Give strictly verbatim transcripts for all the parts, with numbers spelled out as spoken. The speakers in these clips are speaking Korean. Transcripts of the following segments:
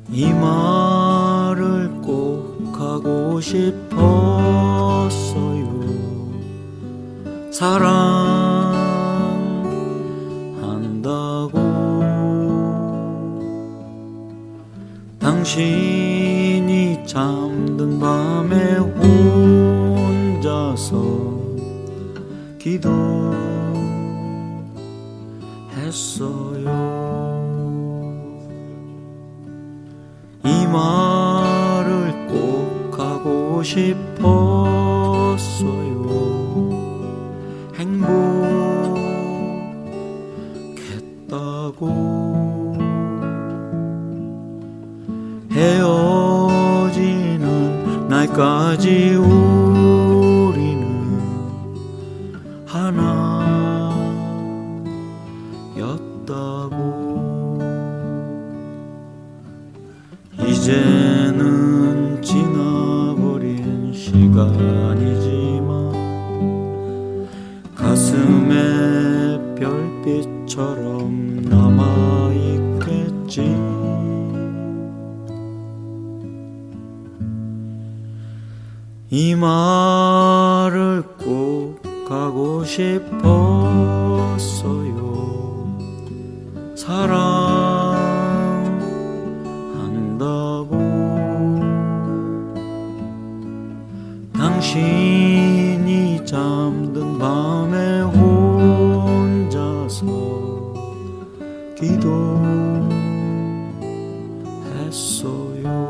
이 말을 꼭 하고 싶었어요. 사랑한다고. 당신이 잠든 밤에 혼자서 기도했어요. 이 말을 꼭 하고 싶었어요. 행복했다고. 헤어지는 날까지 우리는 하나였다고. 이제는 지나버린 시간이지만 가슴에 별빛처럼 남아있겠지. 이 말을 꼭 하고 싶었어요. 사랑한다고. 당신이 잠든 밤에 혼자서 기도했어요.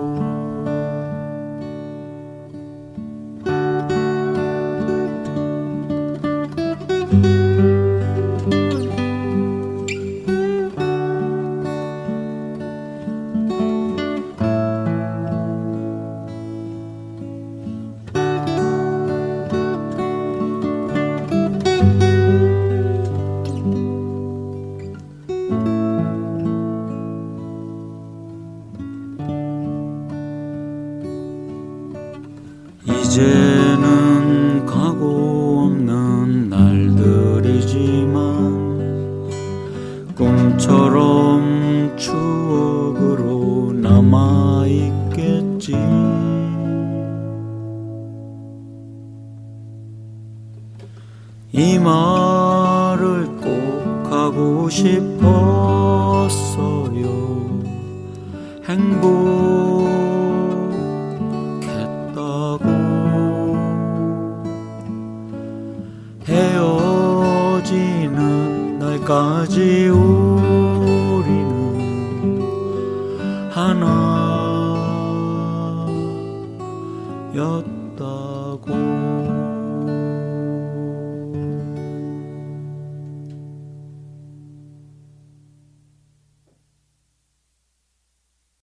이제는 가고 없는 날들이지만 꿈처럼 추억으로 남아있겠지. 이 말을 꼭 하고 싶었어요. 행복했다고. 헤어지는 날까지 우리는 하나였다고.